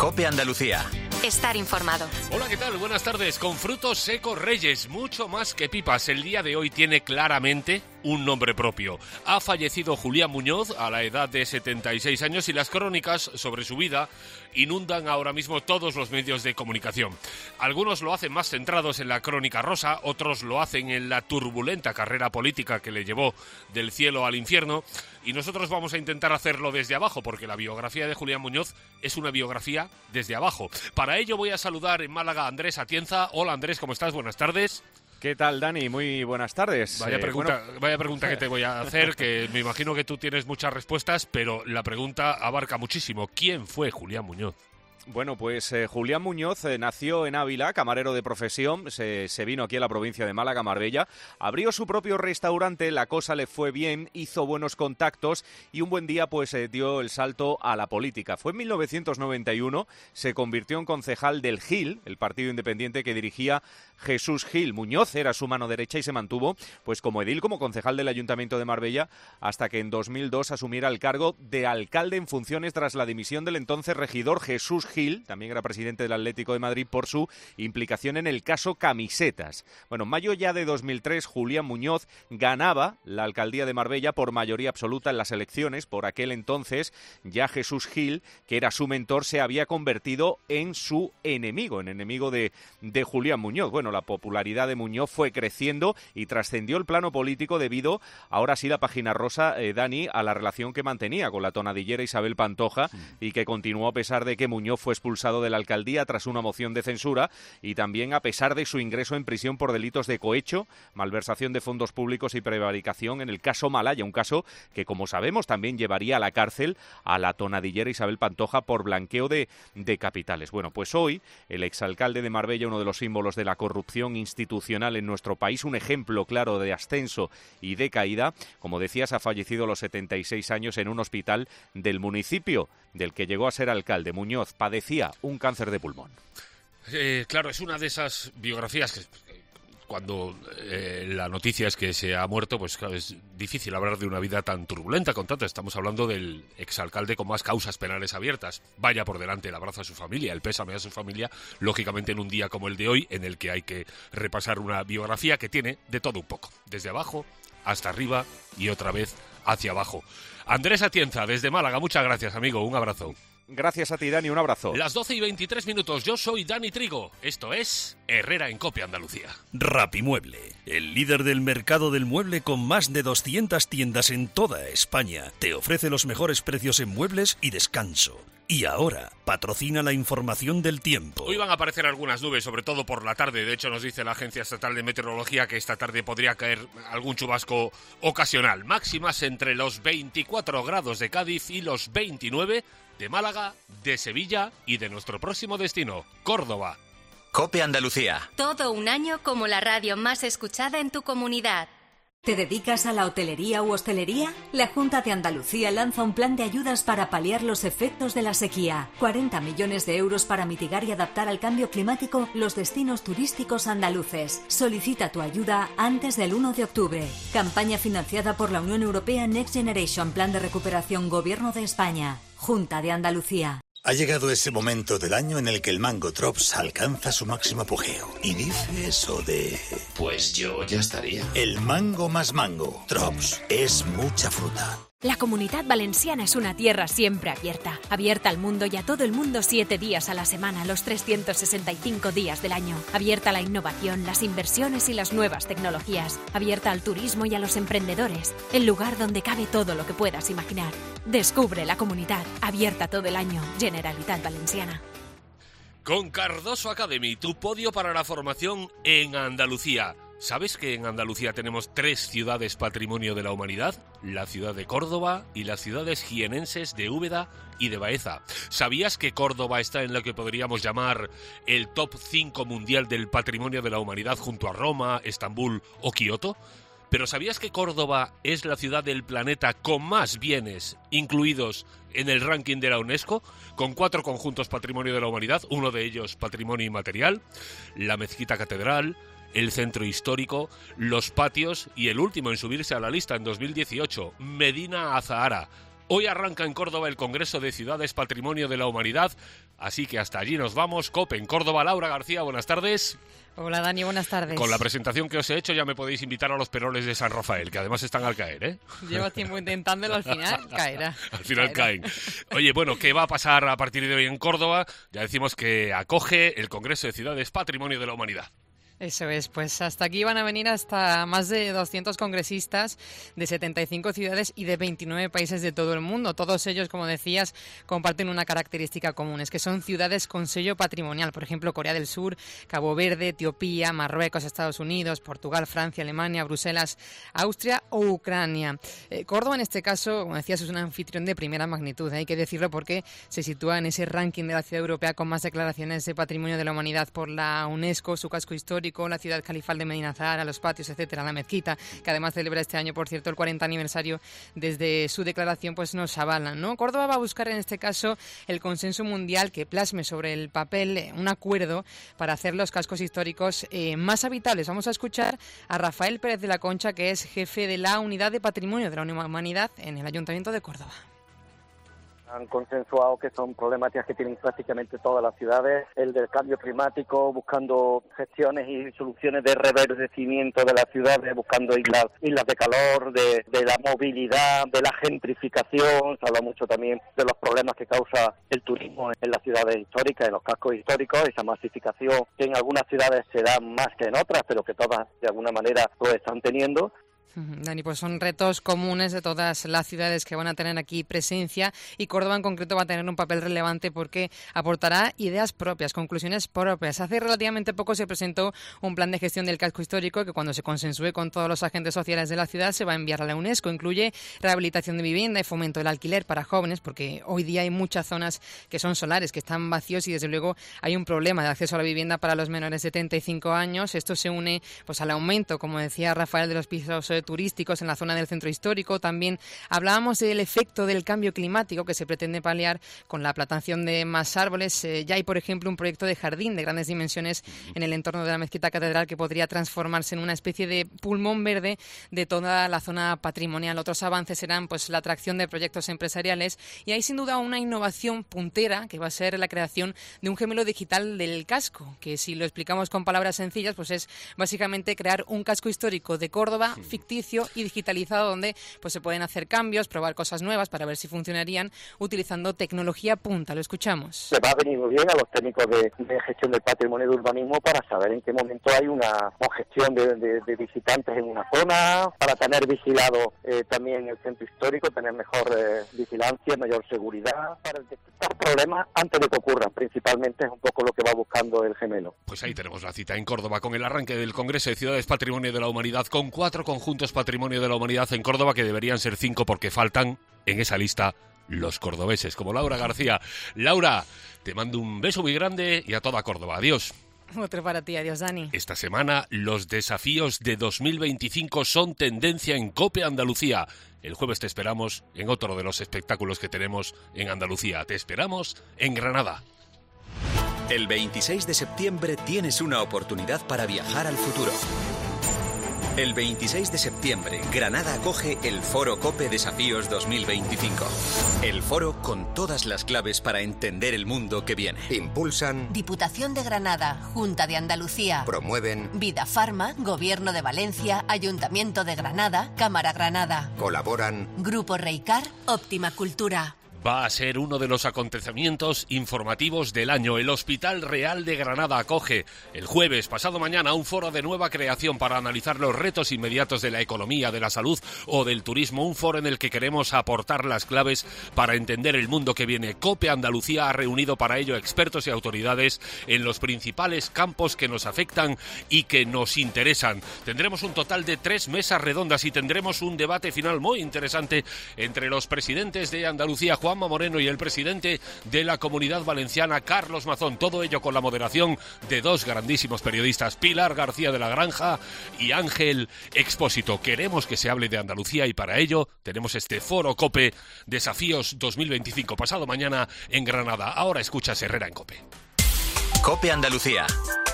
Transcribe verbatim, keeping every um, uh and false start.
COPE Andalucía. Estar informado. Hola, ¿qué tal? Buenas tardes. Con Frutos Secos Reyes, mucho más que pipas. El día de hoy tiene claramente un nombre propio. Ha fallecido Julián Muñoz a la edad de setenta y seis años y las crónicas sobre su vida inundan ahora mismo todos los medios de comunicación. Algunos lo hacen más centrados en la crónica rosa, otros lo hacen en la turbulenta carrera política que le llevó del cielo al infierno, y nosotros vamos a intentar hacerlo desde abajo, porque la biografía de Julián Muñoz es una biografía desde abajo. Para ello voy a saludar en Málaga a Andrés Atienza. Hola Andrés, ¿cómo estás? Buenas tardes. ¿Qué tal, Dani? Muy buenas tardes. Vaya eh, pregunta, bueno... vaya pregunta que te voy a hacer, que me imagino que tú tienes muchas respuestas, pero la pregunta abarca muchísimo. ¿Quién fue Julián Muñoz? Bueno, pues eh, Julián Muñoz eh, nació en Ávila, camarero de profesión, se, se vino aquí a la provincia de Málaga, Marbella, abrió su propio restaurante, la cosa le fue bien, hizo buenos contactos y un buen día pues eh, dio el salto a la política. Fue en mil novecientos noventa y uno, se convirtió en concejal del Gil, el partido independiente que dirigía Jesús Gil. Muñoz era su mano derecha y se mantuvo pues como edil, como concejal del Ayuntamiento de Marbella, hasta que en dos mil dos asumiera el cargo de alcalde en funciones tras la dimisión del entonces regidor Jesús Gil, también era presidente del Atlético de Madrid, por su implicación en el caso Camisetas. Bueno, en mayo ya de dos mil tres, Julián Muñoz ganaba la alcaldía de Marbella por mayoría absoluta en las elecciones. Por aquel entonces, ya Jesús Gil, que era su mentor, se había convertido en su enemigo, en enemigo de, de Julián Muñoz. Bueno, la popularidad de Muñoz fue creciendo y trascendió el plano político debido, ahora sí la página rosa, eh, Dani, a la relación que mantenía con la tonadillera Isabel Pantoja, sí, y que continuó a pesar de que Muñoz fue expulsado de la alcaldía tras una moción de censura y también a pesar de su ingreso en prisión por delitos de cohecho, malversación de fondos públicos y prevaricación en el caso Malaya, un caso que, como sabemos, también llevaría a la cárcel a la tonadillera Isabel Pantoja por blanqueo de, de capitales. Bueno, pues hoy el exalcalde de Marbella, uno de los símbolos de la corrupción institucional en nuestro país, un ejemplo claro de ascenso y de caída, como decías, ha fallecido a los setenta y seis años en un hospital del municipio del que llegó a ser alcalde. Muñoz padecía un cáncer de pulmón. Eh, claro, es una de esas biografías que cuando eh, la noticia es que se ha muerto, pues claro, es difícil hablar de una vida tan turbulenta con tanto. Estamos hablando del exalcalde con más causas penales abiertas. Vaya por delante el abrazo a su familia, el pésame a su familia, lógicamente en un día como el de hoy, en el que hay que repasar una biografía que tiene de todo un poco, desde abajo hasta arriba y otra vez hacia abajo. Andrés Atienza, desde Málaga, muchas gracias, amigo, un abrazo. Gracias a ti, Dani, un abrazo. Las doce y veintitrés minutos, yo soy Dani Trigo. Esto es Herrera en COPE Andalucía. Rapimueble, el líder del mercado del mueble con más de doscientas tiendas en toda España, te ofrece los mejores precios en muebles y descanso. Y ahora, patrocina la información del tiempo. Hoy van a aparecer algunas nubes, sobre todo por la tarde. De hecho, nos dice la Agencia Estatal de Meteorología que esta tarde podría caer algún chubasco ocasional. Máximas entre los veinticuatro grados de Cádiz y los veintinueve de Málaga, de Sevilla y de nuestro próximo destino, Córdoba. COPE Andalucía. Todo un año como la radio más escuchada en tu comunidad. ¿Te dedicas a la hotelería u hostelería? La Junta de Andalucía lanza un plan de ayudas para paliar los efectos de la sequía. cuarenta millones de euros para mitigar y adaptar al cambio climático los destinos turísticos andaluces. Solicita tu ayuda antes del uno de octubre. Campaña financiada por la Unión Europea Next Generation, Plan de Recuperación Gobierno de España. Junta de Andalucía. Ha llegado ese momento del año en el que el mango Trops alcanza su máximo apogeo. Y dice eso de... Pues yo ya estaría. El mango más mango. Trops es mucha fruta. La Comunidad Valenciana es una tierra siempre abierta. Abierta al mundo y a todo el mundo siete días a la semana, los trescientos sesenta y cinco días del año. Abierta a la innovación, las inversiones y las nuevas tecnologías. Abierta al turismo y a los emprendedores. El lugar donde cabe todo lo que puedas imaginar. Descubre la Comunidad. Abierta todo el año. Generalitat Valenciana. Con Cardoso Academy, tu podio para la formación en Andalucía. ¿Sabes que en Andalucía tenemos tres ciudades patrimonio de la humanidad? La ciudad de Córdoba y las ciudades jienenses de Úbeda y de Baeza. ¿Sabías que Córdoba está en lo que podríamos llamar el top cinco mundial del patrimonio de la humanidad junto a Roma, Estambul o Kioto? ¿Pero sabías que Córdoba es la ciudad del planeta con más bienes incluidos en el ranking de la UNESCO, con cuatro conjuntos patrimonio de la humanidad, uno de ellos patrimonio inmaterial, la mezquita catedral, el centro histórico, los patios y el último en subirse a la lista en dos mil dieciocho, Medina Azahara? Hoy arranca en Córdoba el Congreso de Ciudades Patrimonio de la Humanidad, así que hasta allí nos vamos. COPE en Córdoba. Laura García, buenas tardes. Hola Dani, buenas tardes. Con la presentación que os he hecho ya me podéis invitar a los peroles de San Rafael, que además están al caer, ¿eh? Llevas tiempo intentándolo, al final caerá. Al final caerá. caen. Oye, bueno, ¿qué va a pasar a partir de hoy en Córdoba? Ya decimos que acoge el Congreso de Ciudades Patrimonio de la Humanidad. Eso es, pues hasta aquí van a venir hasta más de doscientos congresistas de setenta y cinco ciudades y de veintinueve países de todo el mundo. Todos ellos, como decías, comparten una característica común, es que son ciudades con sello patrimonial. Por ejemplo, Corea del Sur, Cabo Verde, Etiopía, Marruecos, Estados Unidos, Portugal, Francia, Alemania, Bruselas, Austria o Ucrania. Eh, Córdoba, en este caso, como decías, es un anfitrión de primera magnitud. ¿eh? Hay que decirlo porque se sitúa en ese ranking de la ciudad europea con más declaraciones de Patrimonio de la Humanidad por la UNESCO, su casco histórico, la ciudad califal de Medina Zahara, los patios, etcétera, la mezquita, que además celebra este año, por cierto, el cuarenta aniversario desde su declaración, pues nos avalan, ¿no? Córdoba va a buscar en este caso el consenso mundial que plasme sobre el papel eh, un acuerdo para hacer los cascos históricos eh, más habitables. Vamos a escuchar a Rafael Pérez de la Concha, que es jefe de la Unidad de Patrimonio de la Humanidad en el Ayuntamiento de Córdoba. Han consensuado que son problemáticas que tienen prácticamente todas las ciudades, el del cambio climático, buscando gestiones y soluciones de reverdecimiento de las ciudades, buscando islas, islas de calor, de, de la movilidad, de la gentrificación. Se habla mucho también de los problemas que causa el turismo en las ciudades históricas, en los cascos históricos, esa masificación que en algunas ciudades se da más que en otras, pero que todas de alguna manera lo están teniendo. Dani, pues son retos comunes de todas las ciudades que van a tener aquí presencia y Córdoba en concreto va a tener un papel relevante porque aportará ideas propias, conclusiones propias. Hace relativamente poco se presentó un plan de gestión del casco histórico que cuando se consensúe con todos los agentes sociales de la ciudad se va a enviar a la UNESCO. Incluye rehabilitación de vivienda y fomento del alquiler para jóvenes porque hoy día hay muchas zonas que son solares, que están vacíos y desde luego hay un problema de acceso a la vivienda para los menores de treinta y cinco años. Esto se une pues al aumento, como decía Rafael, de los pisos turísticos en la zona del centro histórico. También hablábamos del efecto del cambio climático que se pretende paliar con la plantación de más árboles. Eh, ya hay, por ejemplo, un proyecto de jardín de grandes dimensiones en el entorno de la mezquita catedral que podría transformarse en una especie de pulmón verde de toda la zona patrimonial. Otros avances serán pues la atracción de proyectos empresariales y hay sin duda una innovación puntera que va a ser la creación de un gemelo digital del casco, que si lo explicamos con palabras sencillas, pues es básicamente crear un casco histórico de Córdoba ficticio y digitalizado donde pues se pueden hacer cambios, probar cosas nuevas para ver si funcionarían utilizando tecnología punta. Lo escuchamos. Le va a venir muy bien a los técnicos de, de gestión del patrimonio de urbanismo para saber en qué momento hay una congestión de, de, de visitantes en una zona, para tener vigilado eh, también el centro histórico, tener mejor eh, vigilancia, mayor seguridad, para detectar problemas antes de que ocurran. Principalmente es un poco lo que va buscando el gemelo. Pues ahí tenemos la cita en Córdoba con el arranque del Congreso de Ciudades Patrimonio de la Humanidad con cuatro conjuntos Patrimonio de la Humanidad en Córdoba, que deberían ser cinco porque faltan en esa lista los cordobeses, como Laura García. Laura, te mando un beso muy grande y a toda Córdoba. Adiós. Otro para ti, adiós Dani. Esta semana los desafíos de dos mil veinticinco son tendencia en COPE Andalucía. El jueves te esperamos en otro de los espectáculos que tenemos en Andalucía. Te esperamos en Granada. El veintiséis de septiembre tienes una oportunidad para viajar al futuro. El veintiséis de septiembre, Granada acoge el Foro COPE Desafíos dos mil veinticinco. El foro con todas las claves para entender el mundo que viene. Impulsan Diputación de Granada, Junta de Andalucía. Promueven Vida Farma, Gobierno de Valencia, Ayuntamiento de Granada, Cámara Granada. Colaboran Grupo Reicar, Óptima Cultura. Va a ser uno de los acontecimientos informativos del año. El Hospital Real de Granada acoge el jueves, pasado mañana, un foro de nueva creación para analizar los retos inmediatos de la economía, de la salud o del turismo. Un foro en el que queremos aportar las claves para entender el mundo que viene. COPE Andalucía ha reunido para ello expertos y autoridades en los principales campos que nos afectan y que nos interesan. Tendremos un total de tres mesas redondas y tendremos un debate final muy interesante entre los presidentes de Andalucía, Juan Moreno, y el presidente de la Comunidad Valenciana, Carlos Mazón. Todo ello con la moderación de dos grandísimos periodistas, Pilar García de la Granja y Ángel Expósito. Queremos que se hable de Andalucía y para ello tenemos este Foro COPE Desafíos dos mil veinticinco pasado mañana en Granada. Ahora escuchas Herrera en COPE. COPE Andalucía.